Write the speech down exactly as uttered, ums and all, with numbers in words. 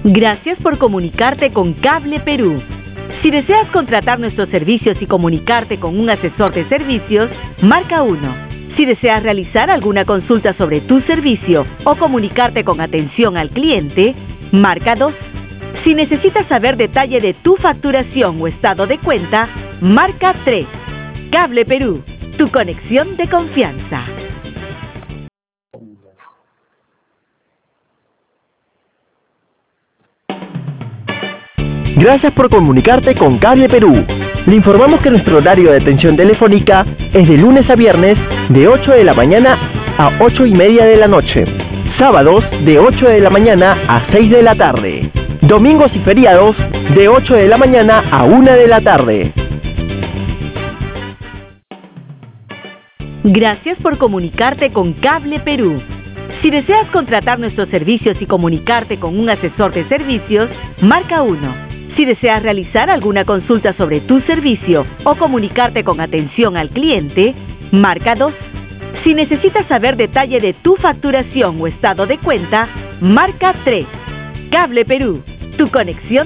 Gracias por comunicarte con Cable Perú. Si deseas contratar nuestros servicios y comunicarte con un asesor de servicios, marca uno. Si deseas realizar alguna consulta sobre tu servicio o comunicarte con atención al cliente, marca dos. Si necesitas saber detalle de tu facturación o estado de cuenta, marca tres. Cable Perú, tu conexión de confianza. Gracias por comunicarte con Cable Perú. Le informamos que nuestro horario de atención telefónica es de lunes a viernes de ocho de la mañana a ocho y media de la noche. Sábados de ocho de la mañana a seis de la tarde. Domingos y feriados de ocho de la mañana a una de la tarde. Gracias por comunicarte con Cable Perú. Si deseas contratar nuestros servicios y comunicarte con un asesor de servicios, marca uno. Si deseas realizar alguna consulta sobre tu servicio o comunicarte con atención al cliente, marca dos. Si necesitas saber detalle de tu facturación o estado de cuenta, marca tres. Cable Perú, tu conexión